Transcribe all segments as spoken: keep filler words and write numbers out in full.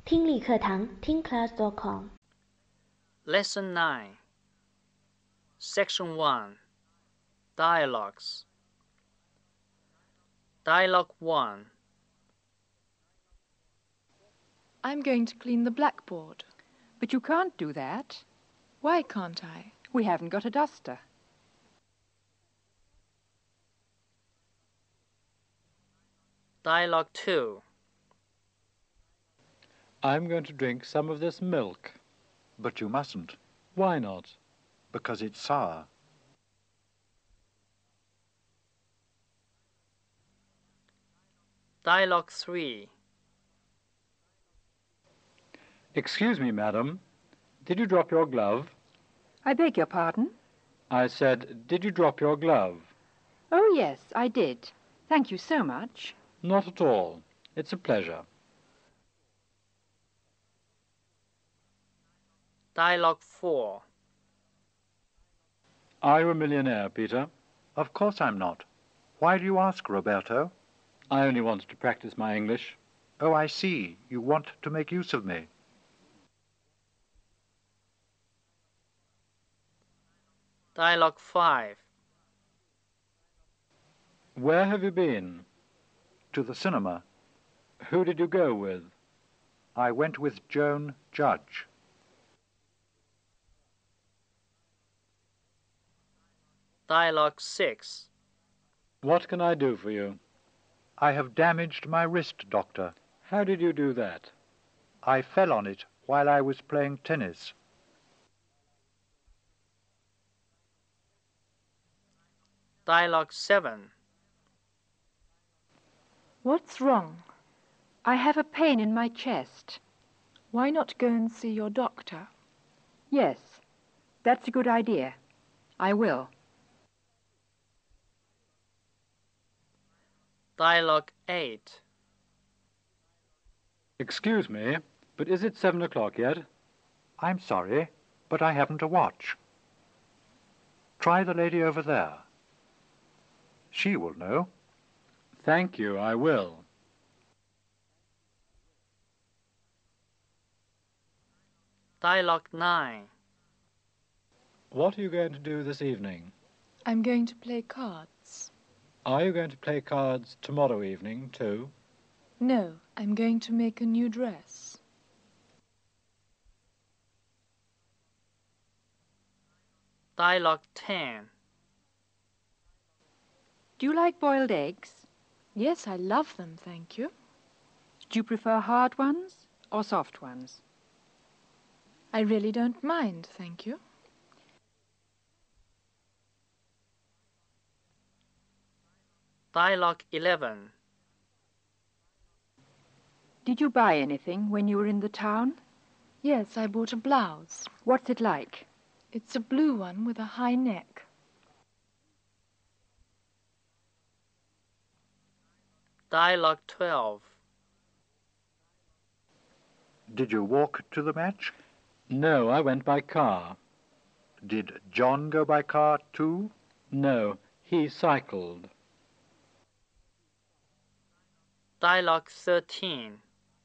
听力课堂听 class dot com Lesson nine Section one Dialogues Dialogue one I'm going to clean the blackboard. But you can't do that. Why can't I? We haven't got a duster. Dialogue two I'm going to drink some of this milk. But you mustn't, Why not? because it's sour. Dialogue three Excuse me, madam. Did you drop your glove? I beg your pardon? I said, did you drop your glove? Oh, yes, I did. Thank you so much. Not at all. It's a pleasure. Dialogue four Are you a millionaire, Peter? Of course I'm not. Why do you ask, Roberto? I only wanted to practice my English. Oh, I see. You want to make use of me. Dialogue five Where have you been? To the cinema. Who did you go with? I went with Joan Judge. Dialogue six What can I do for you? I have damaged my wrist, Doctor. How did you do that? I fell on it while I was playing tennis. Dialogue seven What's wrong? I have a pain in my chest. Why not go and see your doctor? Yes, that's a good idea. I will. Dialogue eight Excuse me, but is it seven o'clock yet? I'm sorry, but I haven't a watch. Try the lady over there. She will know. Thank you, I will. Dialogue nine What are you going to do this evening? I'm going to play cards. Are you going to play cards tomorrow evening, too? No, I'm going to make a new dress. Dialogue ten Do you like boiled eggs? Yes, I love them, thank you. Do you prefer hard ones or soft ones? I really don't mind, thank you. Dialogue eleven Did you buy anything when you were in the town? Yes, I bought a blouse. What's it like? It's a blue one with a high neck. Dialogue twelve Did you walk to the match? No, I went by car. Did John go by car too? No, he cycled. Dialogue thirteen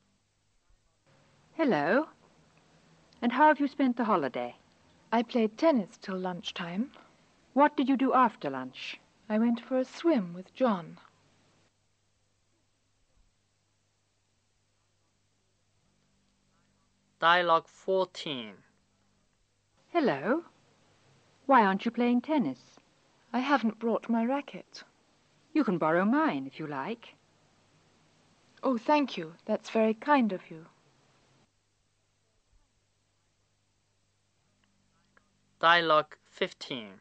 Hello. And how have you spent the holiday? I played tennis till lunchtime. What did you do after lunch? I went for a swim with John. Dialogue fourteen Hello. Why aren't you playing tennis? I haven't brought my racket. You can borrow mine if you like. Oh, thank you. That's very kind of you. Dialogue fifteen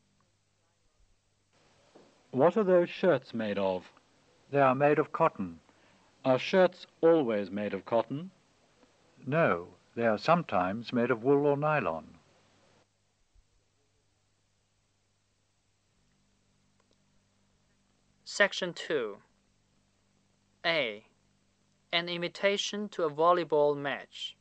What are those shirts made of? They are made of cotton. Are shirts always made of cotton? No, they are sometimes made of wool or nylon. Section two A An invitation to a volleyball match.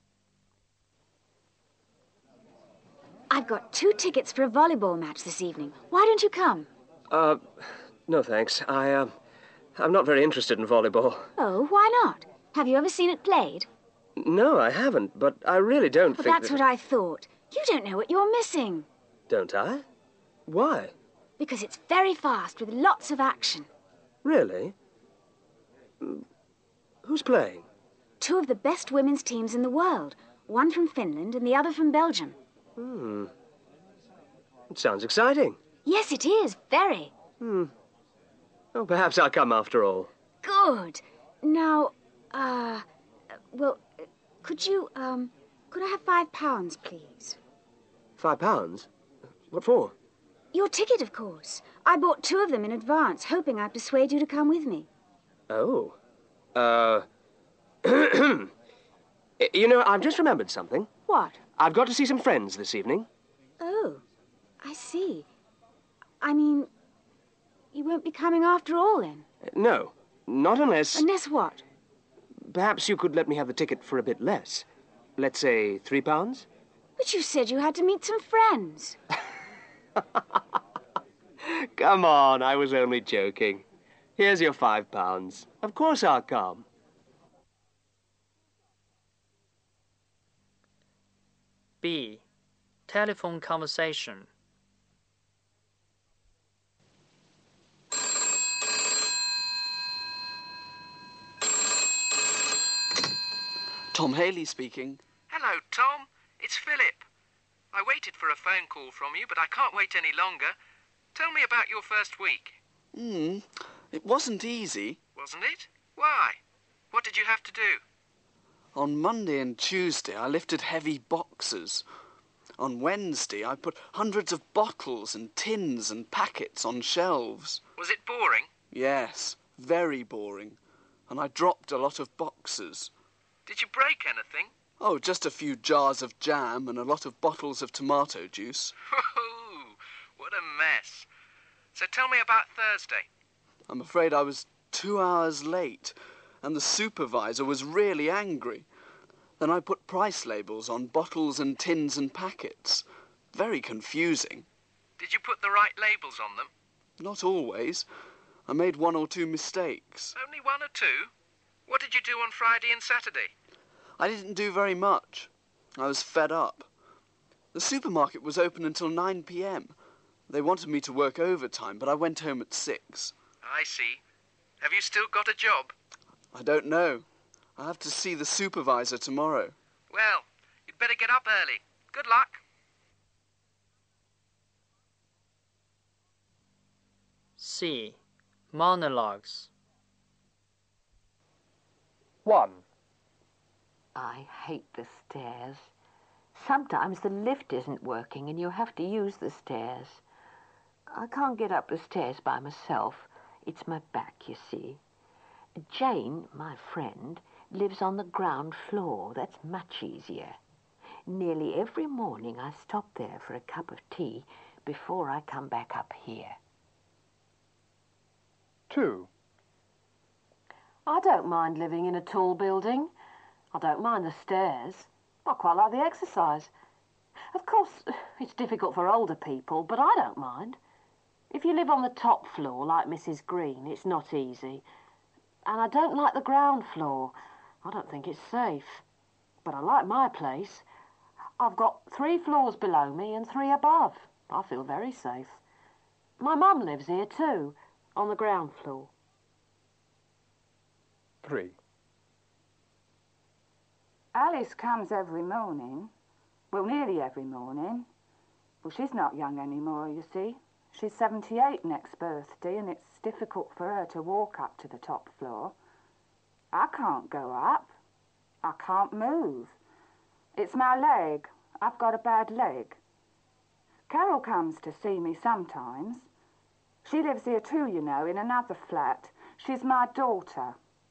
I've got two tickets for a volleyball match this evening. Why don't you come? Uh, no thanks. I, uh, I'm not very interested in volleyball. Oh, why not? Have you ever seen it played? No, I haven't, but I really don't Well, think that's that... what I thought. You don't know what you're missing. Don't I? Why? Because it's very fast with lots of action. Really? Mm, Who's playing? Two of the best women's teams in the world. One from Finland and the other from Belgium. Hmm. It sounds exciting. Yes, it is. Very. Hmm. Oh, perhaps I'll come after all. Good. Now, uh, well, could you, um, could I have five pounds, please? Five pounds? What for? Your ticket, of course. I bought two of them in advance, hoping I'd persuade you to come with me. Oh. Uh... You know, I've just remembered something. What? I've got to see some friends this evening. Oh, I see. I mean, you won't be coming after all, then? No, not unless... Unless what? Perhaps you could let me have the ticket for a bit less. Let's say three pounds? But you said you had to meet some friends. Come on, I was only joking. Here's your five pounds. Of course I'll come. B. Telephone conversation. Tom Haley speaking. Hello, Tom. It's Philip. I waited for a phone call from you, but I can't wait any longer. Tell me about your first week. Hmm, it wasn't easy. Wasn't it? Why? What did you have to do? On Monday and Tuesday, I lifted heavy boxes. On Wednesday, I put hundreds of bottles and tins and packets on shelves. Was it boring? Yes, very boring. And I dropped a lot of boxes. Did you break anything? Oh, just a few jars of jam and a lot of bottles of tomato juice. Oh, what a mess. So tell me about Thursday. I'm afraid I was two hours late, and the supervisor was really angry. Then I put price labels on bottles and tins and packets. Very confusing. Did you put the right labels on them? Not always. I made one or two mistakes. Only one or two? What did you do on Friday and Saturday? I didn't do very much. I was fed up. The supermarket was open until nine p m They wanted me to work overtime, but I went home at six. I see. Have you still got a job? I don't know. I have to see the supervisor tomorrow. Well, you'd better get up early. Good luck. C. Monologues. One. I hate the stairs. Sometimes the lift isn't working and you have to use the stairs. I can't get up the stairs by myself. It's my back, you see. Jane, my friend, lives on the ground floor. That's much easier. Nearly every morning I stop there for a cup of tea before I come back up here. Two. I don't mind living in a tall building. I don't mind the stairs. I quite like the exercise. Of course, it's difficult for older people, but I don't mind. If you live on the top floor, like Missus Green, it's not easy. And I don't like the ground floor. I don't think it's safe. But I like my place. I've got three floors below me and three above. I feel very safe. My mum lives here too, on the ground floor. Three. Alice comes every morning. Well, nearly every morning. Well, she's not young anymore, you see. She's seventy-eight next birthday, and it's difficult for her to walk up to the top floor. I can't go up. I can't move. It's my leg. I've got a bad leg. Carol comes to see me sometimes. She lives here too, you know, in another flat. She's my daughter.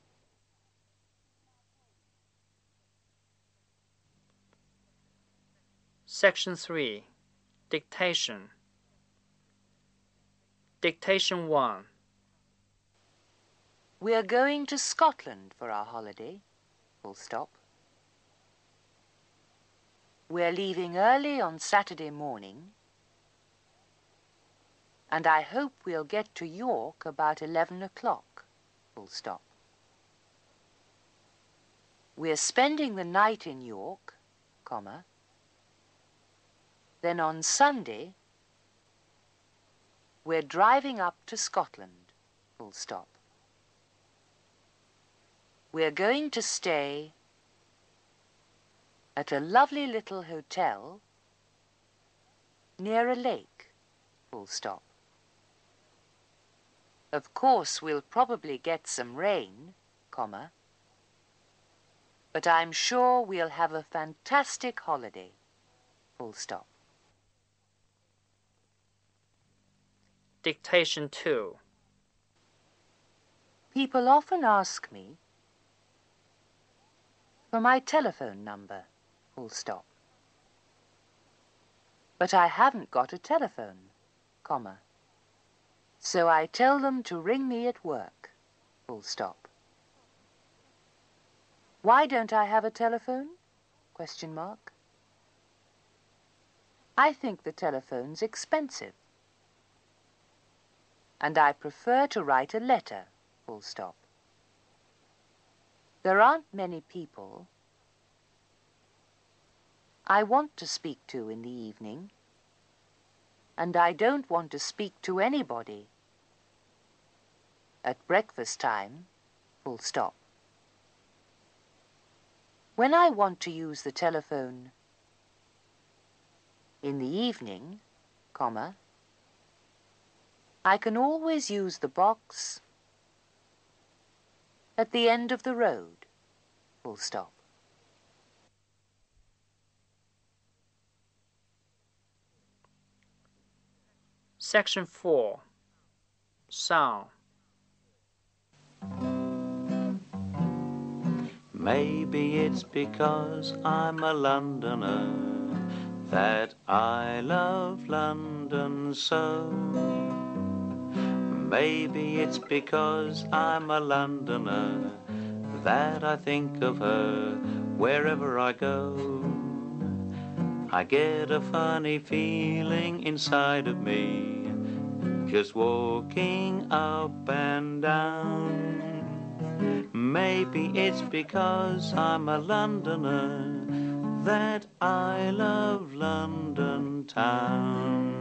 Section three. Dictation. Dictation one. We are going to Scotland for our holiday. Full stop. We're leaving early on Saturday morning. And I hope we'll get to York about eleven o'clock. Full stop. We're spending the night in York, comma. Then on Sunday, we're driving up to Scotland, full stop. We're going to stay at a lovely little hotel near a lake, full stop. Of course, we'll probably get some rain, comma, but I'm sure we'll have a fantastic holiday, full stop. Dictation two. People often ask me for my telephone number, full stop. But I haven't got a telephone, comma. So I tell them to ring me at work, full stop. Why don't I have a telephone? Question mark. I think the telephone's expensive. And I prefer to write a letter, full stop. There aren't many people I want to speak to in the evening, and I don't want to speak to anybody at breakfast time, full stop. When I want to use the telephone in the evening, comma, I can always use the box at the end of the road, full stop. Section four. Sound. Maybe it's because I'm a Londoner that I love London so. Maybe it's because I'm a Londoner that I think of her wherever I go. I get a funny feeling inside of me just walking up and down. Maybe it's because I'm a Londoner that I love London town.